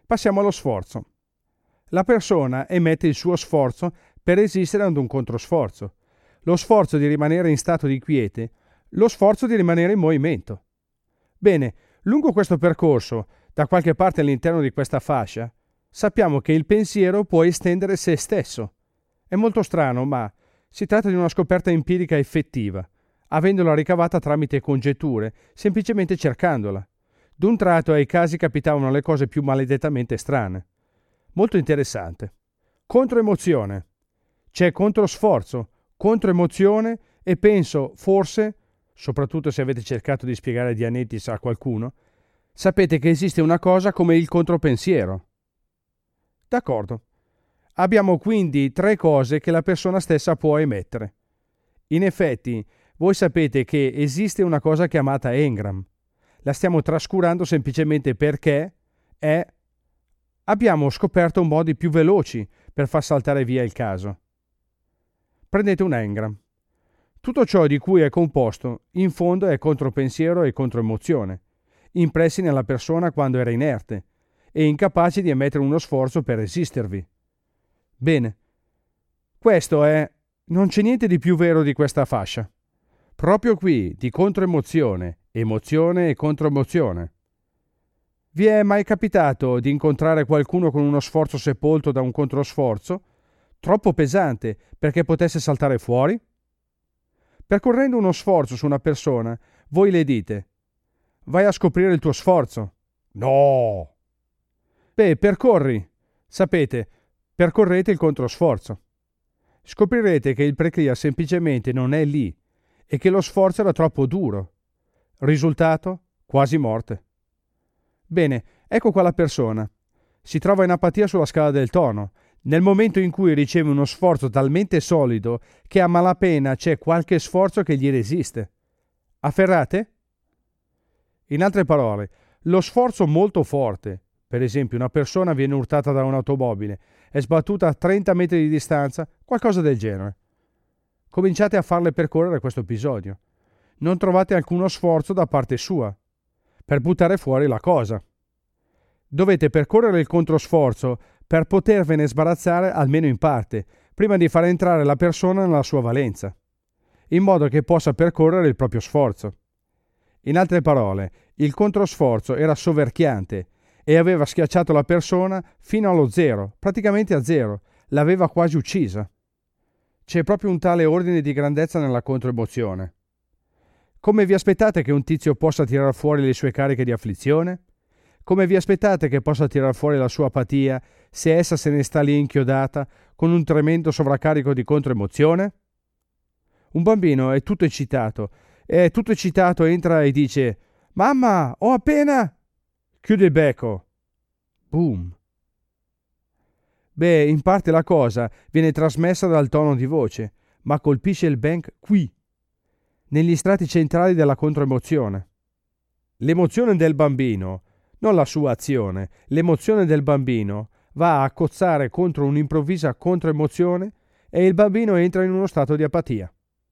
Passiamo allo sforzo. La persona emette il suo sforzo per resistere ad un controsforzo. Lo sforzo di rimanere in stato di quiete, lo sforzo di rimanere in movimento. Bene, lungo questo percorso, da qualche parte all'interno di questa fascia, sappiamo che il pensiero può estendere se stesso. È molto strano, ma si tratta di una scoperta empirica effettiva, avendola ricavata tramite congetture, semplicemente cercandola. D'un tratto ai casi capitavano le cose più maledettamente strane. Molto interessante. Controemozione. C'è controsforzo, controemozione e penso, forse, soprattutto se avete cercato di spiegare Dianetis a qualcuno, sapete che esiste una cosa come il contropensiero. D'accordo. Abbiamo quindi 3 cose che la persona stessa può emettere. In effetti, voi sapete che esiste una cosa chiamata engram. La stiamo trascurando semplicemente perché abbiamo scoperto modi più veloci per far saltare via il caso. Prendete un engram. Tutto ciò di cui è composto, in fondo, è contropensiero e controemozione, impressi nella persona quando era inerte e incapace di emettere uno sforzo per resistervi. Bene, questo è... non c'è niente di più vero di questa fascia. Proprio qui, di controemozione, emozione e controemozione. Vi è mai capitato di incontrare qualcuno con uno sforzo sepolto da un controsforzo, troppo pesante perché potesse saltare fuori? Percorrendo uno sforzo su una persona, voi le dite: vai a scoprire il tuo sforzo. No! Beh, percorri. Sapete, percorrete il controsforzo. Scoprirete che il preclear semplicemente non è lì e che lo sforzo era troppo duro. Risultato? Quasi morte. Bene, ecco qua la persona. Si trova in apatia sulla scala del tono, nel momento in cui riceve uno sforzo talmente solido che a malapena c'è qualche sforzo che gli resiste. Afferrate? In altre parole, lo sforzo molto forte, per esempio una persona viene urtata da un'automobile, è sbattuta a 30 metri di distanza, qualcosa del genere. Cominciate a farle percorrere questo episodio. Non trovate alcuno sforzo da parte sua per buttare fuori la cosa. Dovete percorrere il controsforzo per potervene sbarazzare almeno in parte, prima di far entrare la persona nella sua valenza, in modo che possa percorrere il proprio sforzo. In altre parole, il controsforzo era soverchiante e aveva schiacciato la persona fino allo zero, praticamente a zero, l'aveva quasi uccisa. C'è proprio un tale ordine di grandezza nella controemozione. Come vi aspettate che un tizio possa tirar fuori le sue cariche di afflizione? Come vi aspettate che possa tirar fuori la sua apatia se essa se ne sta lì inchiodata con un tremendo sovraccarico di controemozione? Un bambino è tutto eccitato entra e dice: «Mamma, ho appena...» Chiude il becco. Boom. Beh, in parte la cosa viene trasmessa dal tono di voce, ma colpisce il bank qui, negli strati centrali della controemozione. L'emozione del bambino, non la sua azione, l'emozione del bambino va a cozzare contro un'improvvisa controemozione e il bambino entra in uno stato di apatia.